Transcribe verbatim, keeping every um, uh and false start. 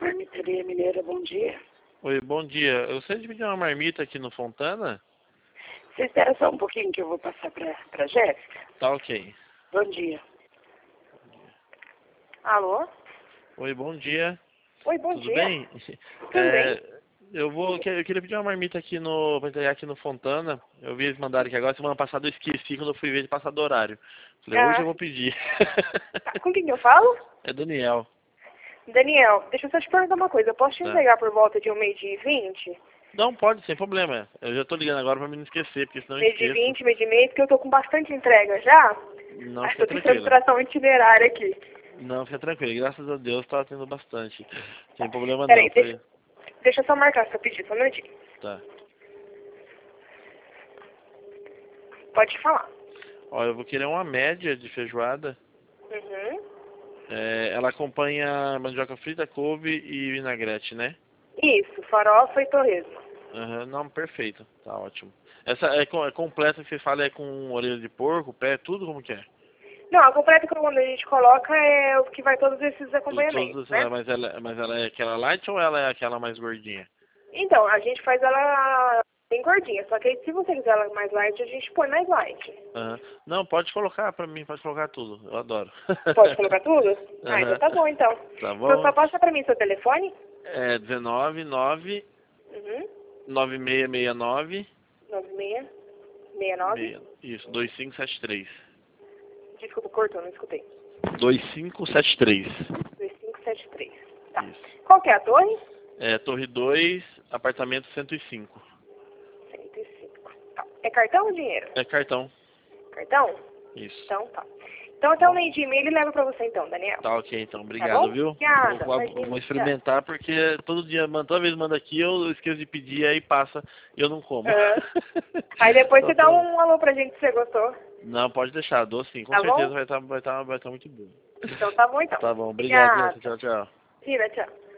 Marmitaria Mineira, bom dia. Oi, bom dia. Eu gostaria de pedir uma marmita aqui no Fontana. Você espera só um pouquinho que eu vou passar para a Jéssica? Tá ok. Bom dia. Alô? Oi, bom dia. Oi, bom Tudo dia. bem? Tudo É, bem? eu vou, eu queria pedir uma marmita aqui no, pra entregar aqui no Fontana. Eu vi eles mandarem aqui agora, semana passada eu esqueci quando eu fui ver de passar do horário. Falei, hoje Ah, eu vou pedir. tá. Com quem que eu falo? É Daniel. Daniel, deixa eu só te perguntar uma coisa. Eu posso te Tá. entregar por volta de um meio-dia e vinte? Não, pode, sem problema. Eu já tô ligando agora pra me não esquecer, porque senão eu Meio de esqueço. vinte, meio de meio, porque eu tô com bastante entrega já. Não, Acho que fica eu tenho tranquilo. frustração itinerária aqui. Não, fica tranquilo. Graças a Deus tá tendo bastante. Sem problema Peraí, não. deixa, Foi... deixa eu só marcar seu pedido, só um minutinho. Tá. Pode falar. Ó, eu vou querer uma média de feijoada. Uhum. É, ela acompanha mandioca frita, couve e vinagrete, né? Isso, farofa e torresmo. Aham, não, perfeito. Tá ótimo. Essa é, co- é completa que você fala é com orelha de porco, pé, tudo como que é? Não, a completa que quando a gente coloca é o que vai todos esses Tudo, acompanhamentos, todos, né? mas ela, mas ela é aquela light ou ela é aquela mais gordinha? Então, a gente faz ela bem gordinha, só que aí se você quiser ela mais light, a gente põe mais light. Aham. Não, pode colocar pra mim, pode colocar tudo. Eu adoro. Pode colocar tudo? Ah, então Aham. tá bom, então. Tá Então só bom? passa pra mim seu telefone. É dezenove, nove, Uhum. nove seis seis nove, nove seis seis nove. meia- isso, dois cinco sete três. Desculpa, cortou, não escutei. dois cinco sete três. dois cinco sete três. Tá. Isso. Qual que é a torre? É Torre dois, apartamento cento e cinco. cento e cinco. Tá. É cartão ou dinheiro? É cartão. Cartão? Isso. Então tá. Então até o meio de e-mail ele leva pra você então, Daniel. Tá ok, então. Tá Obrigado, bom? viu? Obrigada. Vou, Imagina, vou experimentar porque todo dia, manda- toda vez manda aqui, eu esqueço de pedir, aí passa e eu não como. Aham. Aí depois você Então, dá tá. um alô pra gente se você gostou. Não, pode deixar, dou sim. Com Tá certeza bom? vai estar vai tá, vai tá muito bom. Então tá bom então. Tá bom, obrigado. Obrigada. Tchau, tchau. Tira, tchau.